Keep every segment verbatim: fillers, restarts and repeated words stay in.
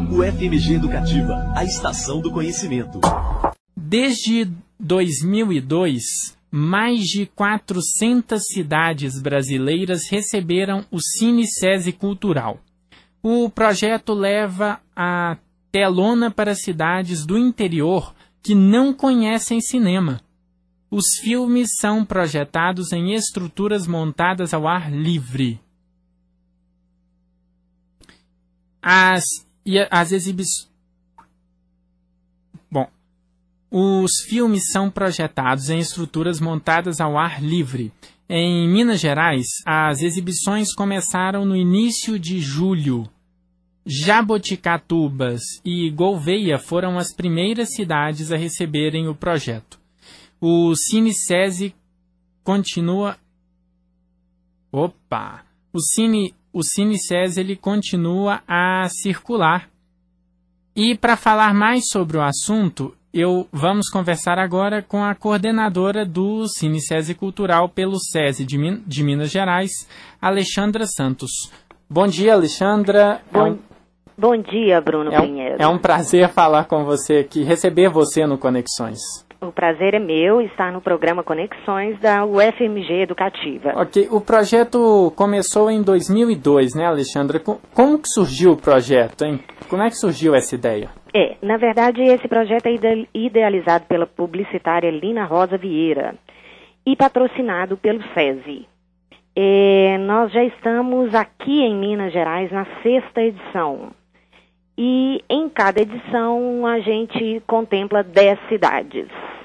U F M G Educativa, a estação do conhecimento. Desde dois mil e dois, mais de quatrocentas cidades brasileiras receberam o Cine SESI Cultural. O projeto leva a telona para cidades do interior que não conhecem cinema. Os filmes são projetados em estruturas montadas ao ar livre. As, e as exibições... Bom, os filmes são projetados em estruturas montadas ao ar livre. Em Minas Gerais, as exibições começaram no início de julho. Jaboticatubas e Gouvêia foram as primeiras cidades a receberem o projeto. O Cine SESI continua... Opa! O Cine, o Cine SESI ele continua a circular. E para falar mais sobre o assunto, eu vamos conversar agora com a coordenadora do Cine SESI Cultural pelo SESI de, Min- de Minas Gerais, Alexandra Santos. Bom dia, Alexandra. Bom, é um, bom dia, Bruno é Pinheiro. Um, é um prazer falar com você aqui, receber você no Conexões. O prazer é meu estar no programa Conexões da U F M G Educativa. Ok, o projeto começou em dois mil e dois, né, Alexandra? Como que surgiu o projeto, hein? Como é que surgiu essa ideia? É, na verdade, esse projeto é ide- idealizado pela publicitária Lina Rosa Vieira e patrocinado pelo SESI. É, nós já estamos aqui em Minas Gerais na sexta edição. E em cada edição a gente contempla dez cidades.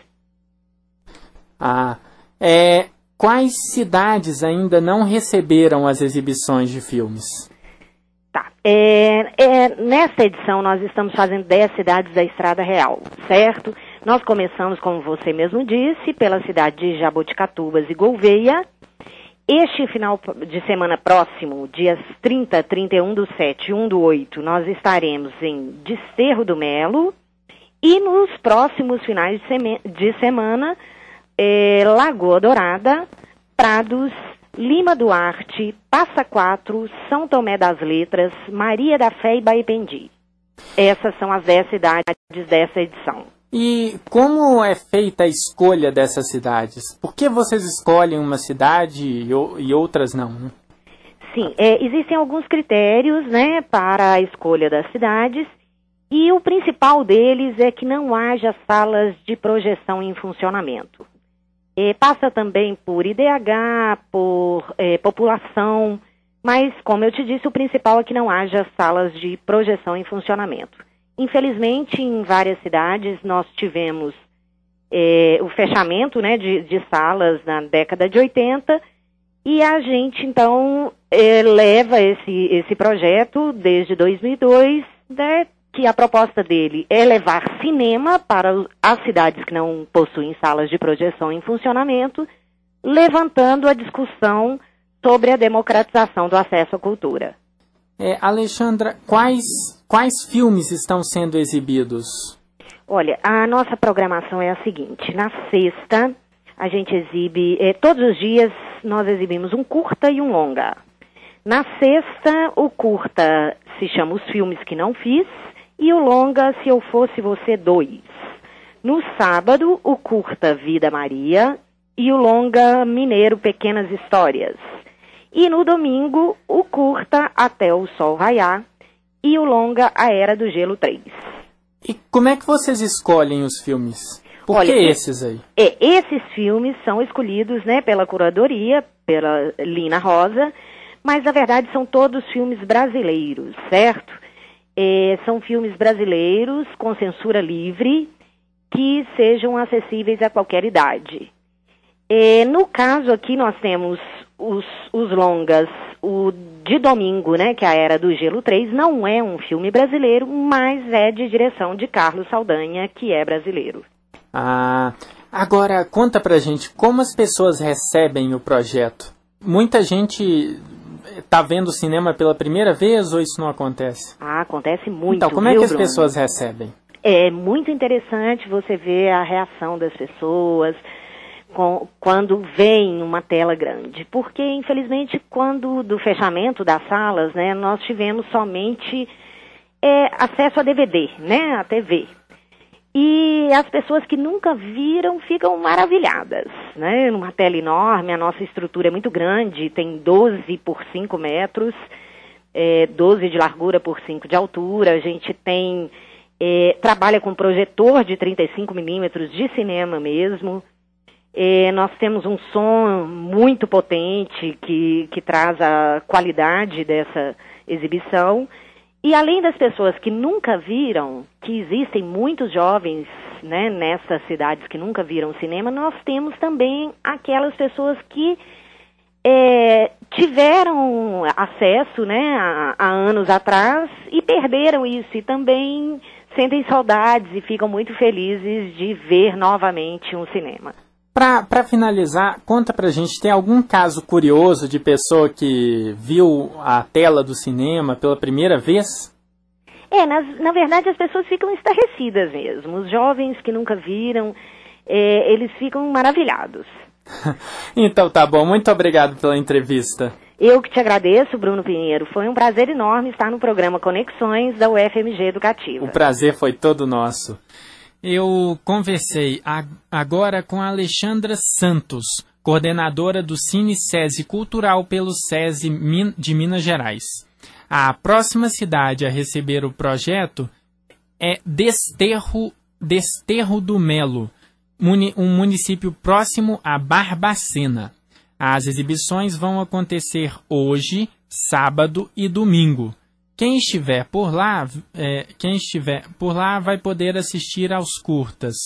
Ah, é, quais cidades ainda não receberam as exibições de filmes? Tá. É, é, nesta edição nós estamos fazendo dez cidades da Estrada Real, certo? Nós começamos, como você mesmo disse, pela cidade de Jaboticatubas e Gouvêia. Este final de semana próximo, dias trinta, trinta e um do sete e um do oito, nós estaremos em Desterro do Melo. E nos próximos finais de, seme- de semana, é, Lagoa Dourada, Prados, Lima Duarte, Passa Quatro, São Tomé das Letras, Maria da Fé e Baipendi. Essas são as dez cidades dessa edição. E como é feita a escolha dessas cidades? Por que vocês escolhem uma cidade e, o- e outras não? Né? Sim, é, existem alguns critérios, né, para a escolha das cidades, e o principal deles é que não haja salas de projeção em funcionamento. É, passa também por I D H, por é, população, mas, como eu te disse, o principal é que não haja salas de projeção em funcionamento. Infelizmente, em várias cidades, nós tivemos é, o fechamento, né, de, de salas na década de oitenta, e a gente, então, é, leva esse, esse projeto desde dois mil e dois, né, que a proposta dele é levar cinema para as cidades que não possuem salas de projeção em funcionamento, levantando a discussão sobre a democratização do acesso à cultura. É, Alexandra, quais, quais filmes estão sendo exibidos? Olha, a nossa programação é a seguinte: na sexta, a gente exibe, eh, todos os dias nós exibimos um curta e um longa. Na sexta, o curta se chama Os Filmes Que Não Fiz, e o longa, Se Eu Fosse Você dois. No sábado, o curta Vida Maria e o longa Mineiro Pequenas Histórias. E no domingo, o curta Até o Sol Raiar e o longa A Era do Gelo três. E como é que vocês escolhem os filmes? Por Olha, que esses aí? É, esses filmes são escolhidos, né, pela curadoria, pela Lina Rosa, mas na verdade são todos filmes brasileiros, certo? É, são filmes brasileiros com censura livre que sejam acessíveis a qualquer idade. É, no caso aqui nós temos os, os longas, o de domingo, né, que é A Era do Gelo três, não é um filme brasileiro, mas é de direção de Carlos Saldanha, que é brasileiro. Ah, agora conta pra gente como as pessoas recebem o projeto. Muita gente tá vendo o cinema pela primeira vez ou isso não acontece? Ah, acontece muito. Então, como é viu, que as Bruno? pessoas recebem? É muito interessante você ver a reação das pessoas com, quando vem uma tela grande. Porque, infelizmente, quando do fechamento das salas, né, nós tivemos somente é, acesso a D V D, né, a T V. E as pessoas que nunca viram ficam maravilhadas, né? Numa tela enorme, a nossa estrutura é muito grande, tem doze por cinco metros, é, doze de largura por cinco de altura. A gente tem, é, trabalha com projetor de trinta e cinco milímetros de cinema mesmo. É, nós temos um som muito potente que, que traz a qualidade dessa exibição. E além das pessoas que nunca viram, que existem muitos jovens, né, nessas cidades que nunca viram cinema, nós temos também aquelas pessoas que é, tiveram acesso, né, há, há anos atrás e perderam isso e também sentem saudades e ficam muito felizes de ver novamente um cinema. Para finalizar, conta pra gente, tem algum caso curioso de pessoa que viu a tela do cinema pela primeira vez? É, nas, na verdade as pessoas ficam estarrecidas mesmo. Os jovens que nunca viram, é, eles ficam maravilhados. Então tá bom, muito obrigado pela entrevista. Eu que te agradeço, Bruno Pinheiro. Foi um prazer enorme estar no programa Conexões da U F M G Educativa. O prazer foi todo nosso. Eu conversei agora com a Alexandra Santos, coordenadora do Cine SESI Cultural pelo SESI de Minas Gerais. A próxima cidade a receber o projeto é Desterro, Desterro do Melo, um município próximo a Barbacena. As exibições vão acontecer hoje, sábado e domingo. Quem estiver por lá, é, quem estiver por lá vai poder assistir aos curtas.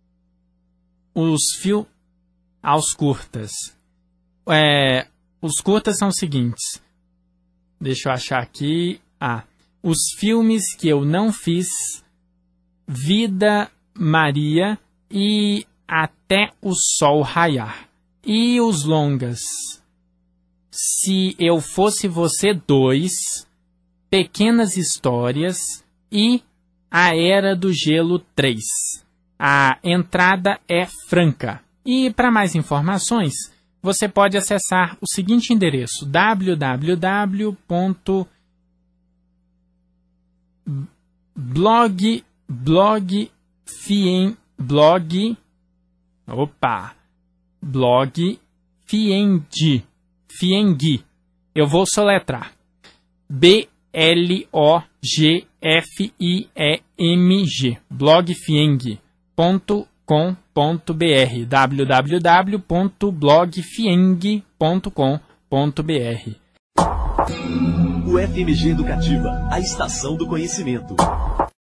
Os fil... aos curtas. É, os curtas são os seguintes. Deixa eu achar aqui. Ah, os filmes que eu não fiz, Vida Maria e Até o Sol Raiar. E os longas, Se Eu Fosse Você dois, Pequenas Histórias e A Era do Gelo três. A entrada é franca. E para mais informações, você pode acessar o seguinte endereço: w w w ponto blog blog fien blog opa blog fiengi fiengi. Eu vou soletrar. B L O G F I E M G, blogfieng ponto com ponto b r, w w w ponto blogfieng ponto com ponto b r. U F M G Educativa, a estação do conhecimento.